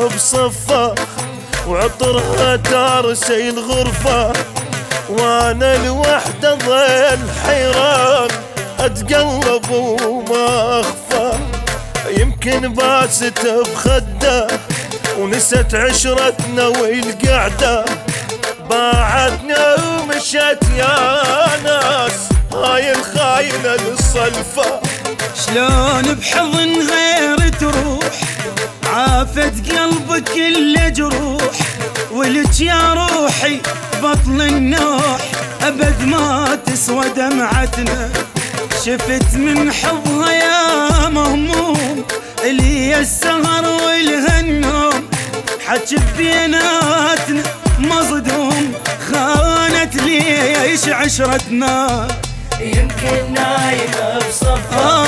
بصفه وعطرها تارسي الغرفة، وانا الوحدة ظل حيران اتقلب وما اخفى. يمكن باست بخده ونست عشرتنا والقعدة، باعتنا ومشت يا ناس هاي الخاينة للصلفة. شلون بحضن غير تروح عافت قلبك كله جروح، ولك يا روحي بطل النوح أبد ما تسوى دمعتنا. شفت من حظها يا مهموم اللي السهر والها النوم، حج بيناتنا مصدوم خانت ليش عشرتنا. يمكن نايمة بصفة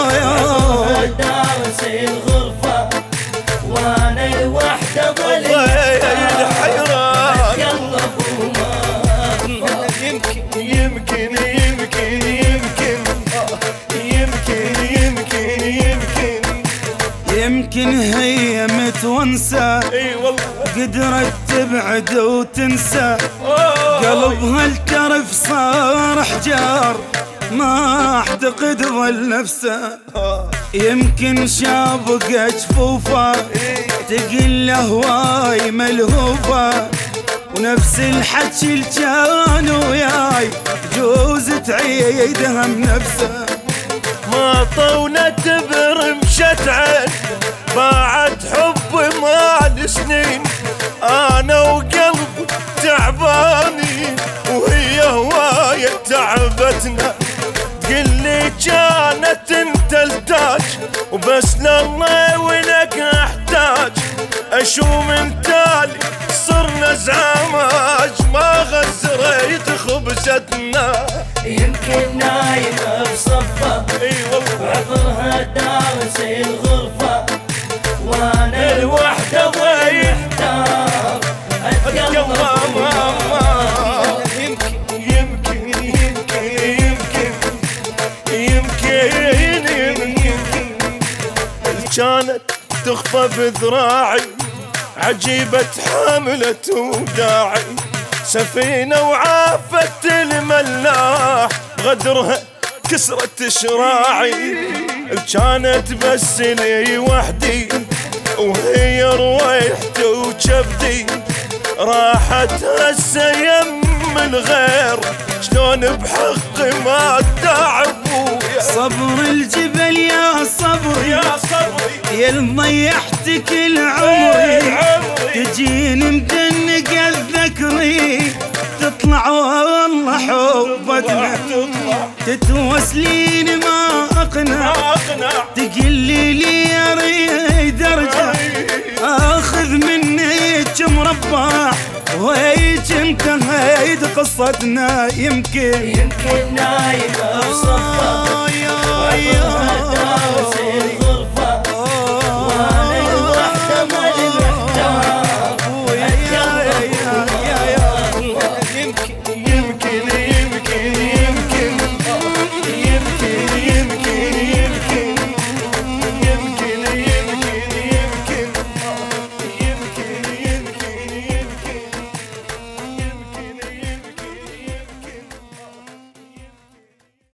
دارسي الغرفة، وانا الوحدة ظل حيران. اتقلب وما اخفى. يمكن يمكن يمكن يمكن يمكن يمكن يمكن يمكن هي متونسة اي والله قدرت تبعد وتنسى، قلبها الترف صار حجار ما اعتقد ظل نفسه. يمكن شابك جفوفه تقل هواي ملهوفه، ونفس الحكي اللي كان وياي جوز تعيدها بنفسه. ما طونت برمشت عين باعت حب مال سنين، انا وقلب تعباني وهي هواية تعبتنا. قلي كانت انت التاج وبس لله ولك احتاج، اشوم من تالي صرنا زعماج ما غزريت خبزتنا. يمكن نايمة بصفة اي والله وعطرها دارسي الغرفة، وانا الوحدة ضيع محتار اتقلب وما يمكن يمكن يمكن يمكن يمكن كانت تخفى بذراعي عجيبة حاملة وداعي، سفينة وعافت الملاح غدرها كسرت شراعي. كانت بس لي وحدي وهي رويحتي وجبدي، راحت هسه يم الغير شلون بحقي ما تعبوا. صبر الجبل يا صبري يا صبري يا اللي ضيعت كل عمري، تجيني مدنق الذكري تطلع والله حبتنا، تتوسلين ما اقنع تقلي لي اريد ارجع، اخذ منك مربع وهيك انتهيت قصتنا. يمكن نايمة بصفة وعطرها دارسي الغرفة، وانا الوحدة ظل